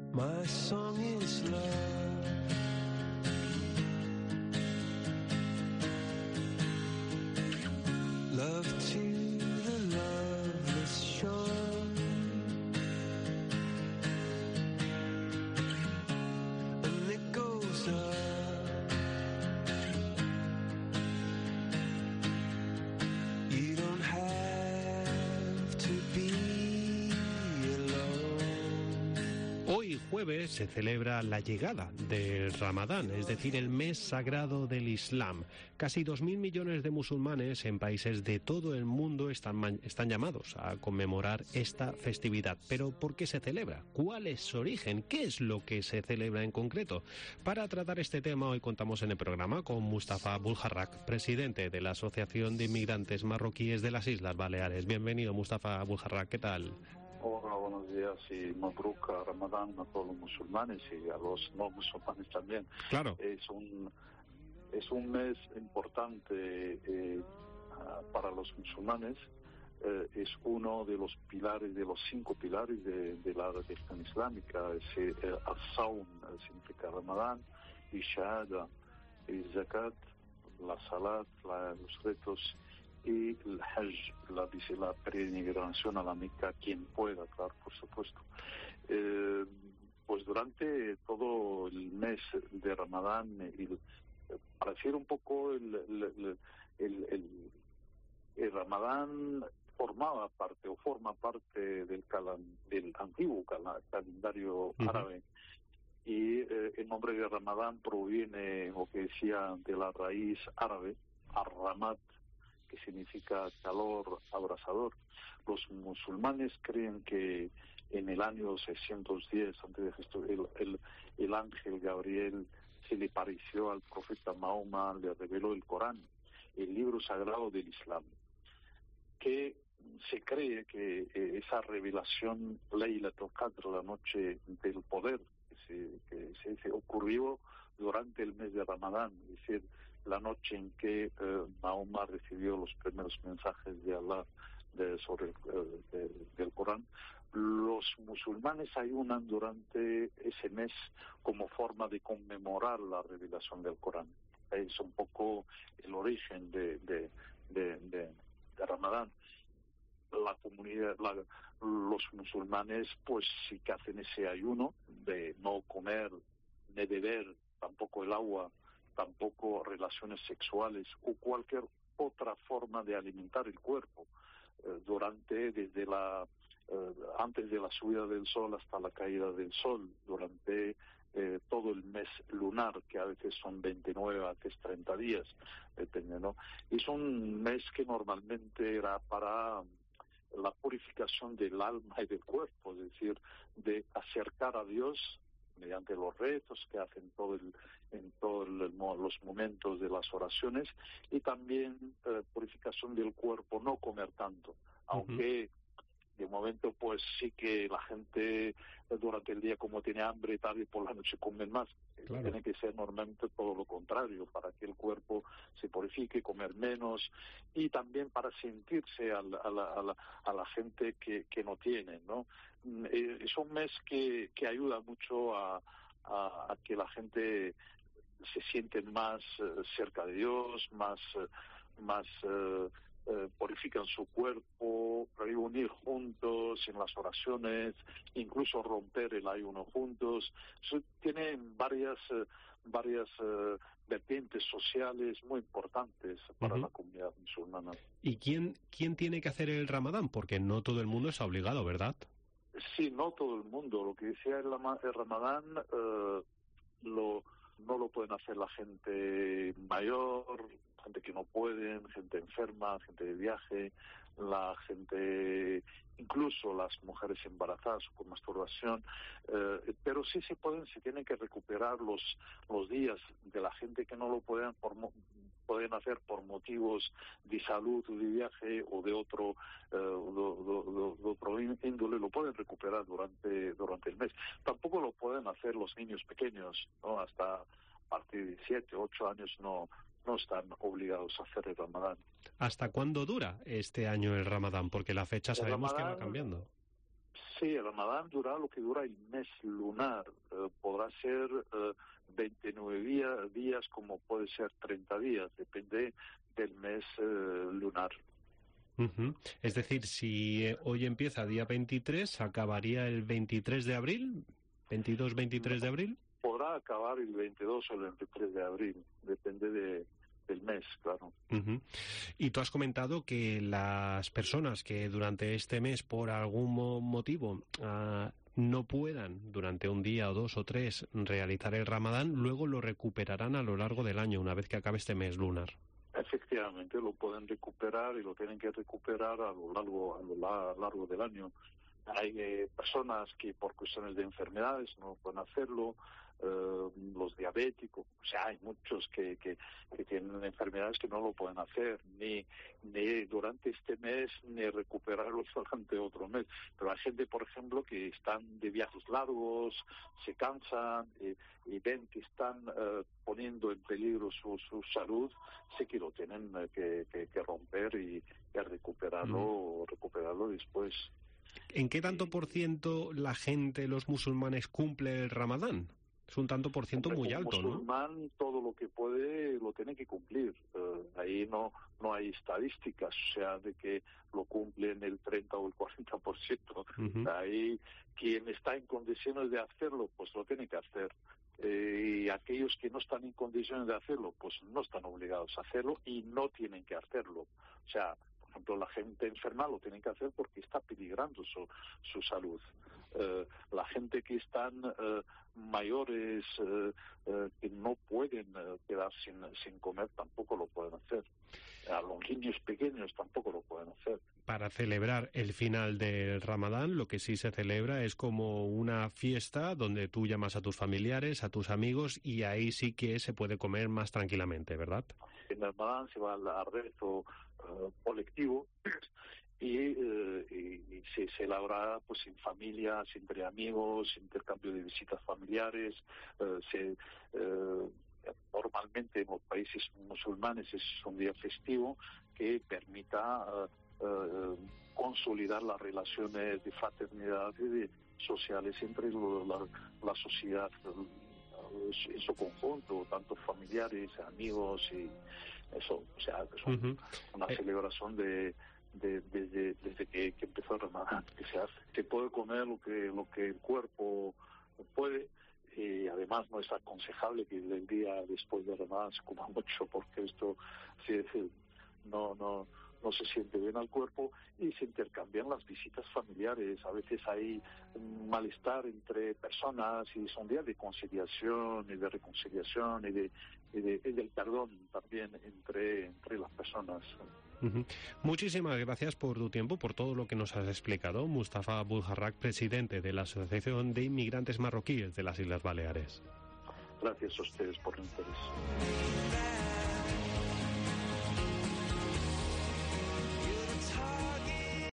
My song is love. Love to the loveless shore. And it goes up. You don't have to be alone. Hoy jueves se celebra la llegada del Ramadán, es decir, el mes sagrado del Islam. Casi 2.000 millones de musulmanes en países de todo el mundo están llamados a conmemorar esta festividad. Pero ¿por qué se celebra? ¿Cuál es su origen? ¿Qué es lo que se celebra en concreto? Para tratar este tema hoy contamos en el programa con Mustafa Abulharrak, presidente de la Asociación de Inmigrantes Marroquíes de las Islas Baleares. Bienvenido, Mustafa Abulharrak, ¿qué tal? Hola, buenos días y Mabruk a Ramadán a todos los musulmanes y a los no musulmanes también. Claro. Es un mes importante para los musulmanes. Es uno de los pilares, de los 5 pilares de la religión islámica. Al-Sawm significa Ramadán, y Shahada, y Zakat, la Salat, los retos, y el Hajj, la peregrinación a la Meca, quien pueda, claro, por supuesto. Pues durante todo el mes de Ramadán, para decir un poco, el Ramadán forma parte del antiguo calendario árabe. Y el nombre de Ramadán proviene, o que decía, de la raíz árabe, ar-ramat, que significa calor abrasador. Los musulmanes creen que en el año 610 antes de Cristo el ángel Gabriel se le pareció al profeta Mahoma, le reveló el Corán, el libro sagrado del Islam, que se cree que esa revelación, Laylatul Qadr, la noche del poder, que se ocurrió durante el mes de Ramadán, es decir, la noche en que Mahoma recibió los primeros mensajes de Allah sobre del Corán. Los musulmanes ayunan durante ese mes como forma de conmemorar la revelación del Corán. Es un poco el origen de Ramadán. La comunidad, los musulmanes, pues sí que hacen ese ayuno de no comer, ni beber, tampoco el agua, tampoco relaciones sexuales o cualquier otra forma de alimentar el cuerpo desde antes de la subida del sol hasta la caída del sol, durante todo el mes lunar, que a veces son 29, a veces 30 días, depende, ¿no? Es un mes que normalmente era para la purificación del alma y del cuerpo, es decir, de acercar a Dios mediante los retos que hacen en todos los momentos de las oraciones, y también purificación del cuerpo, no comer tanto, aunque de momento pues sí que la gente durante el día, como tiene hambre, tarde y por la noche comen más. Claro. Tiene que ser normalmente todo lo contrario, para que el cuerpo se purifique, comer menos, y también para sentirse a la gente que no tiene, ¿no? Es un mes que ayuda mucho a que la gente se siente más cerca de Dios, más purifican su cuerpo, reunir juntos en las oraciones, incluso romper el ayuno juntos. Tienen varias vertientes sociales muy importantes para la comunidad musulmana. ¿Y quién tiene que hacer el Ramadán? Porque no todo el mundo está obligado, ¿verdad? Sí, no todo el mundo. Lo que decía el Ramadán no lo pueden hacer la gente mayor, gente que no pueden, gente enferma, gente de viaje, la gente, incluso las mujeres embarazadas o con masturbación, pero sí se tienen que recuperar los días de la gente que no lo pueden hacer por motivos de salud o de viaje o de otro índole, lo pueden recuperar durante el mes. Tampoco lo pueden hacer los niños pequeños, ¿no? Hasta a partir de 7, 8 años no están obligados a hacer el Ramadán. ¿Hasta cuándo dura este año el Ramadán? Porque la fecha sabemos que va cambiando. Sí, el Ramadán dura lo que dura el mes lunar. Podrá ser 29 días como puede ser 30 días, depende del mes lunar. Uh-huh. Es decir, si hoy empieza día 23, ¿acabaría el 23 de abril? ¿22, 23 de abril? Podrá acabar el 22 o el 23 de abril, depende del mes, claro. Uh-huh. Y tú has comentado que las personas que durante este mes, por algún motivo, no puedan durante un día o 2 o 3 realizar el Ramadán, luego lo recuperarán a lo largo del año, una vez que acabe este mes lunar. Efectivamente, lo pueden recuperar y lo tienen que recuperar a lo largo del año. Hay personas que por cuestiones de enfermedades no pueden hacerlo, los diabéticos, o sea, hay muchos que tienen enfermedades que no lo pueden hacer, ni durante este mes, ni recuperarlos durante otro mes. Pero hay gente, por ejemplo, que están de viajes largos, se cansan y ven que están poniendo en peligro su salud, sí que lo tienen que romper y recuperarlo después. ¿En qué tanto por ciento la gente, los musulmanes, cumple el Ramadán? Es un tanto por ciento muy alto, ¿no? El musulmán todo lo que puede lo tiene que cumplir. Ahí no hay estadísticas, o sea, de que lo cumplen el 30 o el 40%. Uh-huh. Ahí quien está en condiciones de hacerlo, pues lo tiene que hacer. Y aquellos que no están en condiciones de hacerlo, pues no están obligados a hacerlo y no tienen que hacerlo. O sea, por ejemplo, la gente enferma lo tiene que hacer porque está peligrando su salud. La gente que están mayores, que no pueden quedar sin comer, tampoco lo pueden hacer. A los niños pequeños tampoco lo pueden hacer. Para celebrar el final del Ramadán, lo que sí se celebra es como una fiesta donde tú llamas a tus familiares, a tus amigos, y ahí sí que se puede comer más tranquilamente, ¿verdad? En el Ramadán se va al rezo colectivo y se celebra pues en familias, entre amigos, intercambio de visitas familiares. Normalmente en los países musulmanes es un día festivo que permita consolidar las relaciones de fraternidad y sociales entre la sociedad en su conjunto, tanto familiares, amigos y eso, o sea, es una celebración desde que empezó el Ramadán, que se hace. Se puede comer lo que el cuerpo puede, y además no es aconsejable que el día después de Ramadán se coma mucho, porque esto no se siente bien al cuerpo, y se intercambian las visitas familiares. A veces hay un malestar entre personas y son días de conciliación y de reconciliación y del perdón también entre las personas. Uh-huh. Muchísimas gracias por tu tiempo, por todo lo que nos has explicado. Mustafa Abdulharrak, presidente de la Asociación de Inmigrantes Marroquíes de las Islas Baleares. Gracias a ustedes por el interés.